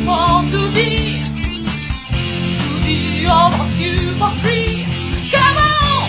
want to be all about you for free. Come on,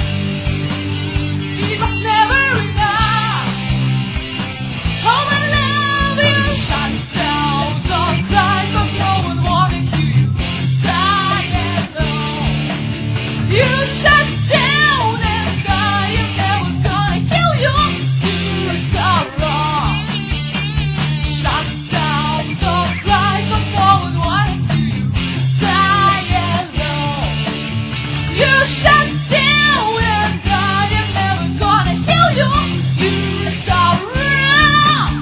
it was never enough. Oh, my love, you shut down the lights, but no one wanted you die alone. You shut down and die, and they were gonna kill you. You're so wrong. Shut down the lights, but no one wanted you die alone. You shut down and die, and they were gonna kill you. You're so wrong.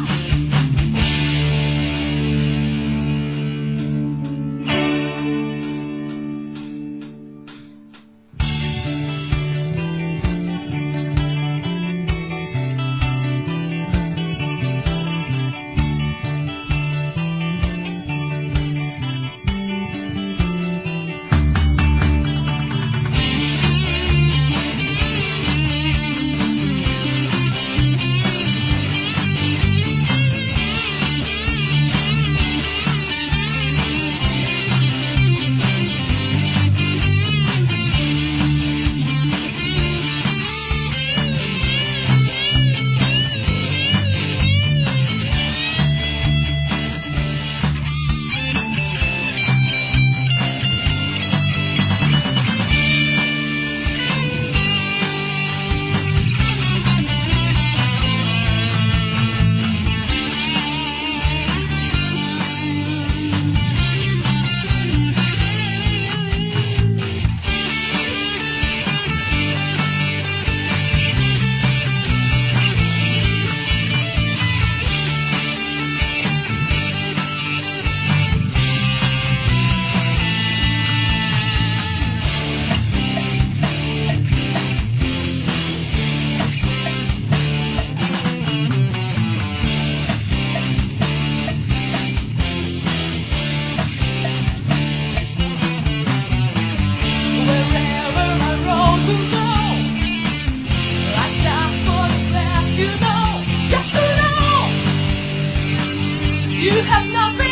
Wherever I roll to go, I just want to let you know, just to know, you have nothing.